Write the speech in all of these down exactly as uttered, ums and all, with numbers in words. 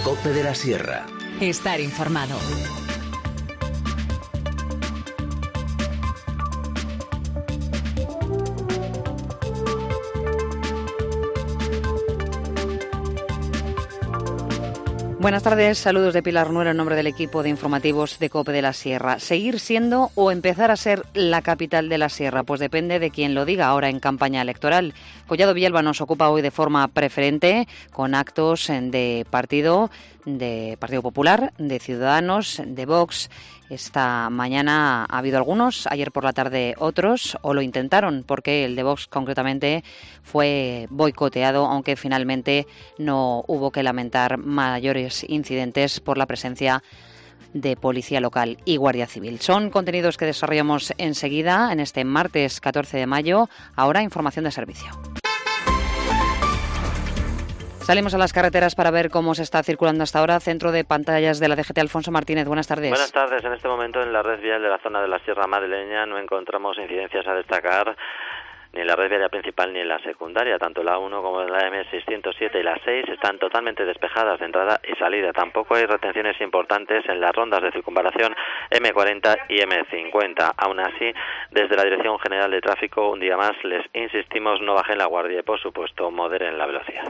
COPE de la Sierra. Estar informado. Buenas tardes, saludos de Pilar Nuera en nombre del equipo de informativos de COPE de la Sierra. ¿Seguir siendo o empezar a ser la capital de la Sierra? Pues depende de quien lo diga ahora en campaña electoral. Collado Villalba nos ocupa hoy de forma preferente con actos de partido, de Partido Popular, de Ciudadanos, de Vox. Esta mañana ha habido algunos, ayer por la tarde otros, o lo intentaron, porque el de Vox concretamente fue boicoteado, aunque finalmente no hubo que lamentar mayores incidentes por la presencia de Policía Local y Guardia Civil. Son contenidos que desarrollamos enseguida en este martes catorce de mayo. Ahora información de servicio. Salimos a las carreteras para ver cómo se está circulando hasta ahora. Centro de pantallas de la D G T, Alfonso Martínez. Buenas tardes. Buenas tardes. En este momento en la red vial de la zona de la Sierra Madrileña no encontramos incidencias a destacar ni en la red viaria principal ni en la secundaria. Tanto la uno como la M seiscientos siete y la seis están totalmente despejadas de entrada y salida. Tampoco hay retenciones importantes en las rondas de circunvalación M cuarenta y M cincuenta. Aún así, desde la Dirección General de Tráfico, un día más les insistimos, no bajen la guardia y, por supuesto, moderen la velocidad.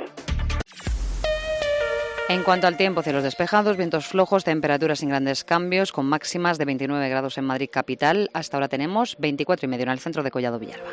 En cuanto al tiempo, cielos despejados, vientos flojos, temperaturas sin grandes cambios, con máximas de veintinueve grados en Madrid capital. Hasta ahora tenemos veinticuatro y medio en el centro de Collado Villalba.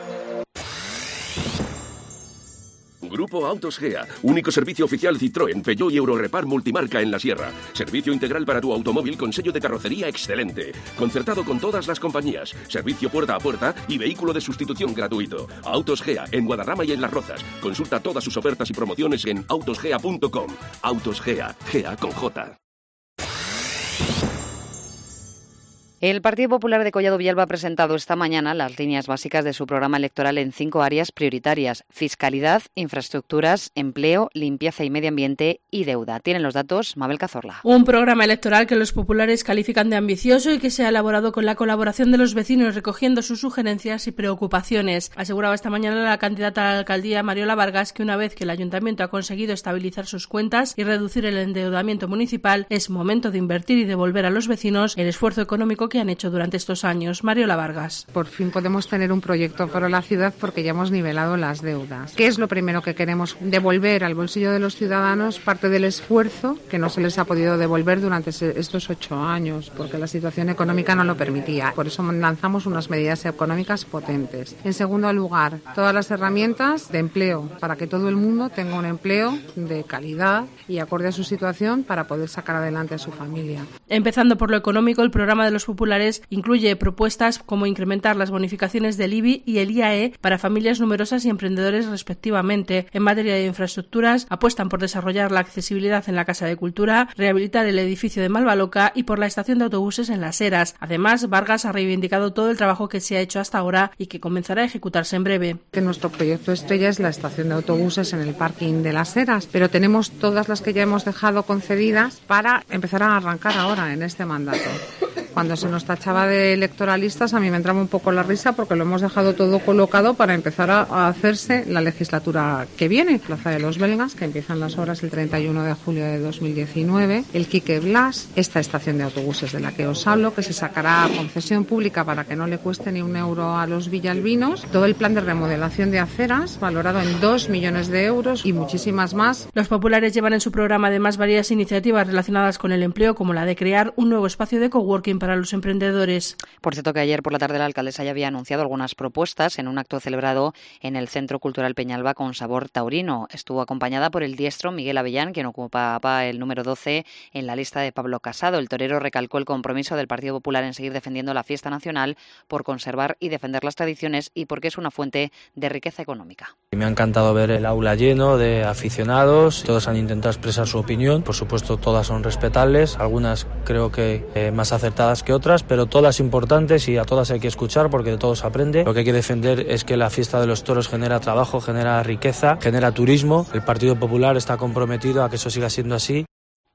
Grupo Autos Gea, único servicio oficial Citroën, Peugeot y Eurorepar multimarca en la Sierra. Servicio integral para tu automóvil con sello de carrocería excelente. Concertado con todas las compañías. Servicio puerta a puerta y vehículo de sustitución gratuito. Autos Gea, en Guadarrama y en Las Rozas. Consulta todas sus ofertas y promociones en autosgea punto com. Autos Gea, Gea con J. El Partido Popular de Collado Villalba ha presentado esta mañana las líneas básicas de su programa electoral en cinco áreas prioritarias: fiscalidad, infraestructuras, empleo, limpieza y medio ambiente y deuda. Tienen los datos Mabel Cazorla. Un programa electoral que los populares califican de ambicioso y que se ha elaborado con la colaboración de los vecinos, recogiendo sus sugerencias y preocupaciones. Aseguraba esta mañana la candidata a la alcaldía, Mariola Vargas, que una vez que el ayuntamiento ha conseguido estabilizar sus cuentas y reducir el endeudamiento municipal, es momento de invertir y devolver a los vecinos el esfuerzo económico que han hecho durante estos años. Mariola Vargas. Por fin podemos tener un proyecto para la ciudad porque ya hemos nivelado las deudas. ¿Qué es lo primero que queremos? Devolver al bolsillo de los ciudadanos parte del esfuerzo que no se les ha podido devolver durante estos ocho años porque la situación económica no lo permitía. Por eso lanzamos unas medidas económicas potentes. En segundo lugar, todas las herramientas de empleo para que todo el mundo tenga un empleo de calidad y acorde a su situación para poder sacar adelante a su familia. Empezando por lo económico, el programa de los populares incluye propuestas como incrementar las bonificaciones del I B I y el I A E para familias numerosas y emprendedores respectivamente. En materia de infraestructuras, apuestan por desarrollar la accesibilidad en la Casa de Cultura, rehabilitar el edificio de Malvaloca y por la estación de autobuses en Las Heras. Además, Vargas ha reivindicado todo el trabajo que se ha hecho hasta ahora y que comenzará a ejecutarse en breve. Que nuestro proyecto estrella es la estación de autobuses en el parking de Las Heras, pero tenemos todas las que ya hemos dejado concedidas para empezar a arrancar ahora en este mandato. Cuando se nos tachaba de electoralistas, a mí me entraba un poco la risa porque lo hemos dejado todo colocado para empezar a, a hacerse la legislatura que viene. Plaza de los Belgas, que empiezan las obras el treinta y uno de julio de dos mil diecinueve. El Quique Blas, esta estación de autobuses de la que os hablo, que se sacará a concesión pública para que no le cueste ni un euro a los villalbinos. Todo el plan de remodelación de aceras, valorado en dos millones de euros y muchísimas más. Los populares llevan en su programa además varias iniciativas relacionadas con el empleo, como la de crear un nuevo espacio de coworking para los emprendedores. Por cierto, que ayer por la tarde la alcaldesa ya había anunciado algunas propuestas en un acto celebrado en el Centro Cultural Peñalba con sabor taurino. Estuvo acompañada por el diestro Miguel Avellán, quien ocupaba el número doce en la lista de Pablo Casado. El torero recalcó el compromiso del Partido Popular en seguir defendiendo la fiesta nacional por conservar y defender las tradiciones y porque es una fuente de riqueza económica. Me ha encantado ver el aula lleno de aficionados. Todos han intentado expresar su opinión. Por supuesto, todas son respetables. Algunas creo que eh, más acertadas que otras, pero todas importantes y a todas hay que escuchar porque de todos se aprende. Lo que hay que defender es que la fiesta de los toros genera trabajo, genera riqueza, genera turismo. El Partido Popular está comprometido a que eso siga siendo así.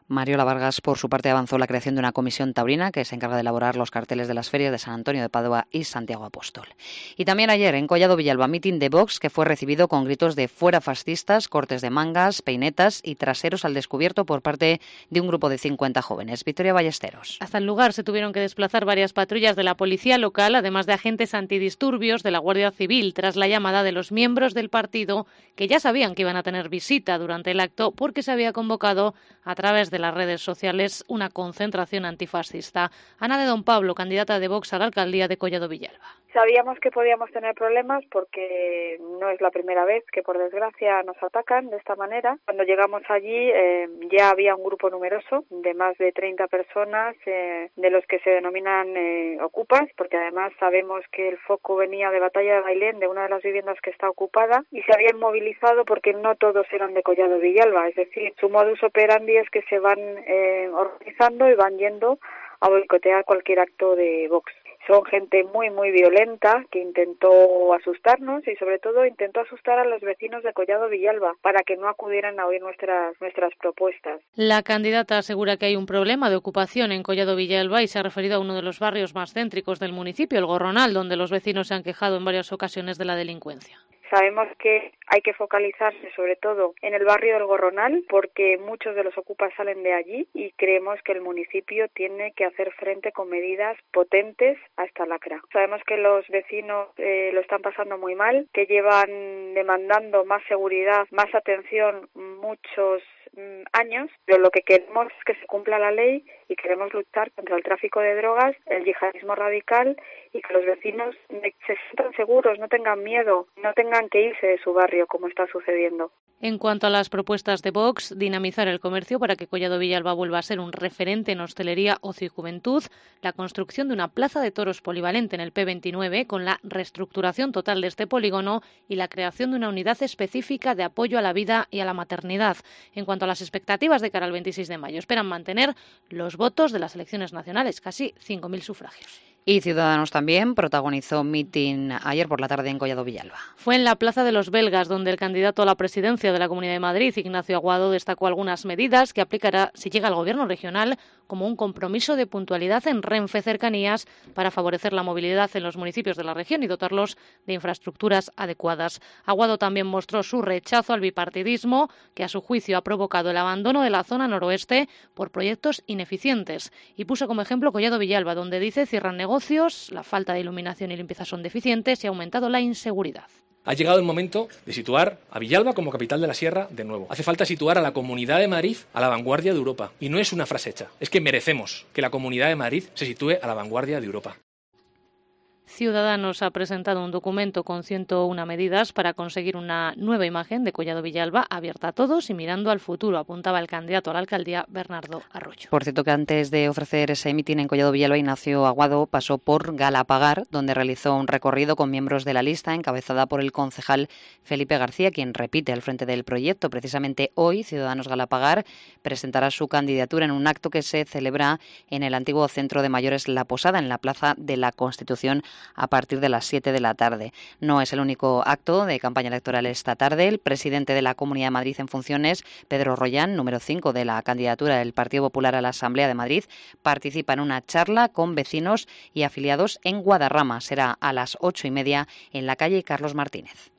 Mariola Vargas, por su parte, avanzó la creación de una comisión taurina que se encarga de elaborar los carteles de las ferias de San Antonio de Padua y Santiago Apóstol. Y también ayer, en Collado Villalba, mitin de Vox que fue recibido con gritos de fuera fascistas, cortes de mangas, peinetas y traseros al descubierto por parte de un grupo de cincuenta jóvenes. Victoria Ballesteros. Hasta el lugar se tuvieron que desplazar varias patrullas de la policía local, además de agentes antidisturbios de la Guardia Civil, tras la llamada de los miembros del partido que ya sabían que iban a tener visita durante el acto porque se había convocado a través de las redes sociales una concentración antifascista. Ana de Don Pablo, candidata de Vox a la alcaldía de Collado Villalba. Sabíamos que podíamos tener problemas porque no es la primera vez que, por desgracia, nos atacan de esta manera. Cuando llegamos allí eh, ya había un grupo numeroso de más de treinta personas, eh, de los que se denominan eh, ocupas, porque además sabemos que el foco venía de Batalla de Bailén, de una de las viviendas que está ocupada, y se habían movilizado porque no todos eran de Collado Villalba. Es decir, su modus operandi es que se van eh, organizando y van yendo a boicotear cualquier acto de Vox. Son gente muy, muy violenta que intentó asustarnos y sobre todo intentó asustar a los vecinos de Collado Villalba para que no acudieran a oír nuestras, nuestras propuestas. La candidata asegura que hay un problema de ocupación en Collado Villalba y se ha referido a uno de los barrios más céntricos del municipio, el Gorronal, donde los vecinos se han quejado en varias ocasiones de la delincuencia. Sabemos que hay que focalizarse sobre todo en el barrio del Gorronal porque muchos de los ocupas salen de allí y creemos que el municipio tiene que hacer frente con medidas potentes a esta lacra. Sabemos que los vecinos eh, lo están pasando muy mal, que llevan demandando más seguridad, más atención muchos mm, años, pero lo que queremos es que se cumpla la ley y queremos luchar contra el tráfico de drogas, el yihadismo radical y que los vecinos se sientan seguros, no tengan miedo, no tengan que irse de su barrio como está sucediendo. En cuanto a las propuestas de Vox, dinamizar el comercio para que Collado Villalba vuelva a ser un referente en hostelería, ocio y juventud, la construcción de una plaza de toros polivalente en el P veintinueve con la reestructuración total de este polígono y la creación de una unidad específica de apoyo a la vida y a la maternidad. En cuanto a las expectativas de cara al veintiséis de mayo, esperan mantener los votos de las elecciones nacionales, casi cinco mil sufragios. Y Ciudadanos también protagonizó mitin ayer por la tarde en Collado Villalba. Fue en la Plaza de los Belgas, donde el candidato a la presidencia de la Comunidad de Madrid, Ignacio Aguado, destacó algunas medidas que aplicará si llega al gobierno regional, como un compromiso de puntualidad en Renfe Cercanías para favorecer la movilidad en los municipios de la región y dotarlos de infraestructuras adecuadas. Aguado también mostró su rechazo al bipartidismo, que a su juicio ha provocado el abandono de la zona noroeste por proyectos ineficientes. Y puso como ejemplo Collado Villalba, donde dice cierran negocios, la falta de iluminación y limpieza son deficientes y ha aumentado la inseguridad. Ha llegado el momento de situar a Villalba como capital de la Sierra de nuevo. Hace falta situar a la Comunidad de Madrid a la vanguardia de Europa. Y no es una frase hecha, es que merecemos que la Comunidad de Madrid se sitúe a la vanguardia de Europa. Ciudadanos ha presentado un documento con ciento una medidas para conseguir una nueva imagen de Collado Villalba abierta a todos y mirando al futuro, apuntaba el candidato a la alcaldía Bernardo Arroyo. Por cierto que antes de ofrecer ese mitin en Collado Villalba, Ignacio Aguado pasó por Galapagar, donde realizó un recorrido con miembros de la lista encabezada por el concejal Felipe García, quien repite al frente del proyecto. Precisamente hoy, Ciudadanos Galapagar presentará su candidatura en un acto que se celebra en el antiguo Centro de Mayores La Posada, en la Plaza de la Constitución, a partir de las siete de la tarde. No es el único acto de campaña electoral esta tarde. El presidente de la Comunidad de Madrid en funciones, Pedro Rollán, número cinco de la candidatura del Partido Popular a la Asamblea de Madrid, participa en una charla con vecinos y afiliados en Guadarrama. Será a las ocho y media en la calle Carlos Martínez.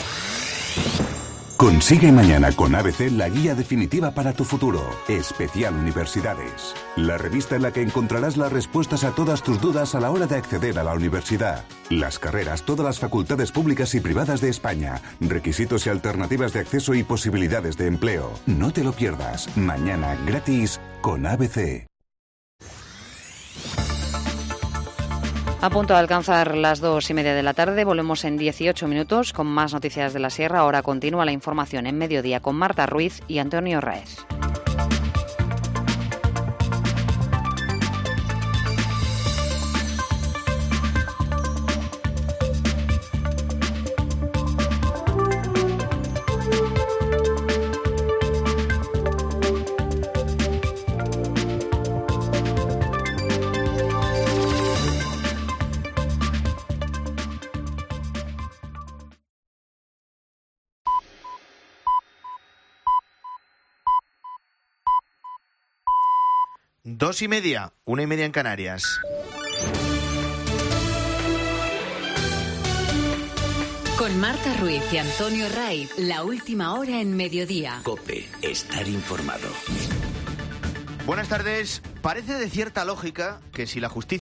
Consigue mañana con A B C la guía definitiva para tu futuro. Especial Universidades. La revista en la que encontrarás las respuestas a todas tus dudas a la hora de acceder a la universidad. Las carreras, todas las facultades públicas y privadas de España. Requisitos y alternativas de acceso y posibilidades de empleo. No te lo pierdas. Mañana gratis con A B C. A punto de alcanzar las dos y media de la tarde, volvemos en dieciocho minutos con más noticias de la Sierra. Ahora continúa la información en mediodía con Marta Ruiz y Antonio Raez. Dos y media, una y media en Canarias. Con Marta Ruiz y Antonio Raiz, la última hora en mediodía. COPE, estar informado. Buenas tardes. Parece de cierta lógica que si la justicia